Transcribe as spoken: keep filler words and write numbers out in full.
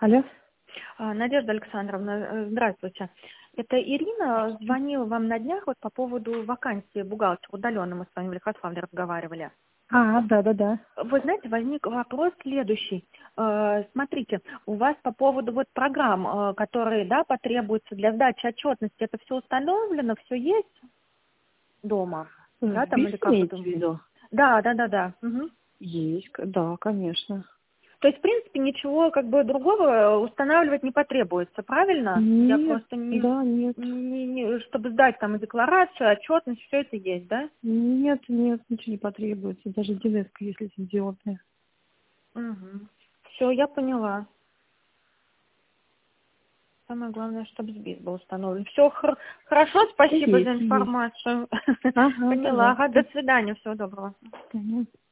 Алло. А, Надежда Александровна, э, здравствуйте. Это Ирина звонила вам на днях вот по поводу вакансии бухгалтера удаленно. Мы с вами в Лихославле разговаривали. А, да-да-да. Вы знаете, возник вопрос следующий. Э, Смотрите, у вас по поводу вот программ, э, которые, да, потребуются для сдачи отчетности, это все установлено, все есть дома? Да, В там или БИСе как имеете это? в виду? Да, да, да, да. Мгм. Есть, к- да, конечно. То есть, в принципе, ничего как бы другого устанавливать не потребуется, правильно? Я Нет, просто не, да, нет. не- не- чтобы сдать там и декларацию, отчетность, все это есть, да? Нет, нет, ничего не потребуется. Даже ДНС, если идиотная. Угу. Все, я поняла. Самое главное, чтобы СБИС был установлен. Все хорошо, спасибо за Есть, есть. информацию. Ага, Поняла. Ага, пожалуйста. до свидания, всего доброго. Мгм.